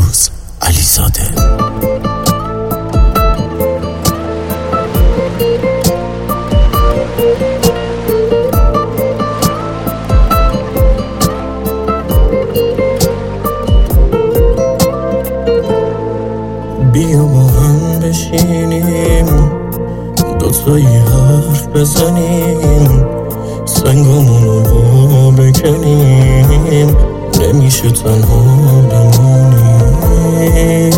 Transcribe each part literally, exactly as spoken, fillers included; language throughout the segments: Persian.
فیروز علیزاده. بیا با هم بشینیم دوتایی حرف بزنیم، سنگامونو با بکنیم، نمیشه تنها بمونیم.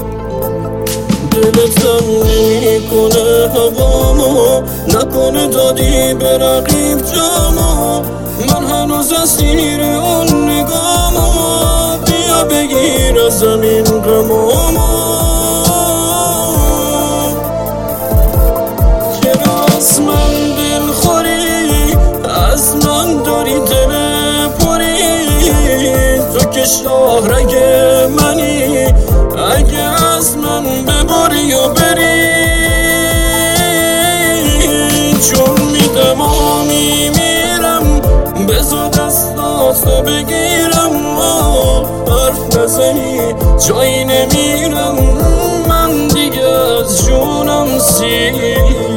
دلتم نمی کنه هوامو، نکنه دادی به رقیب جامو، من هنوز اسیر اون نگامو، بیا بگیر از زمین غمامو. چرا از من دل خوری، از من داری دل پری، تو که شاهرگ منی، اگه از من ببری و بری، چون میدم و میمیرم، بزا دستاتو بگیرم، حرف نزنی جایی نمیرم، من دیگه از جونم سیرم.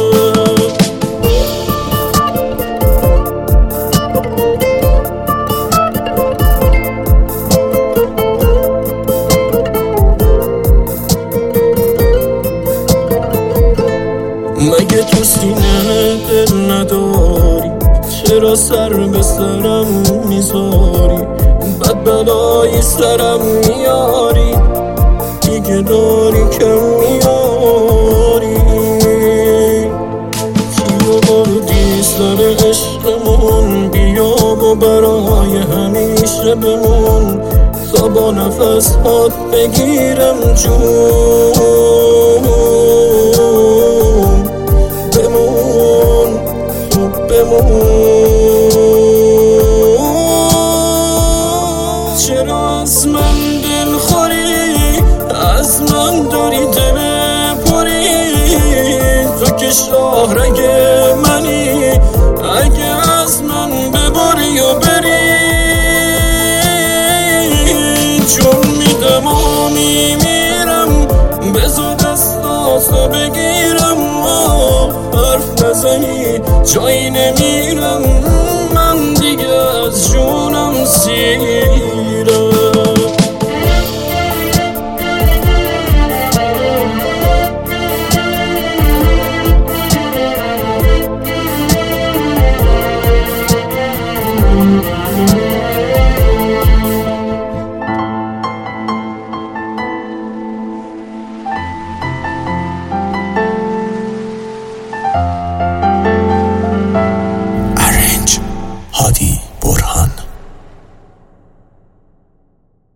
مگه تو سینه دل نداری، چرا سر به سرم میذاری، بد بلایی سرم میاری، دیگه داری کم میاری. کیو بردی سر عشقمون، بیا و برای همیشه بمون، تا با نفس هات بگیرم جون. بمون خوب بمون. چرا از من دل خوری، از من داری دل پری، تو که شاهرگ منی، اگه از من ببری و بری، چون میدم و میمیرم، بزا دستاتو بگیرم، حرف نزنی جایی نمیرم، من دیگه از جونم سیرم.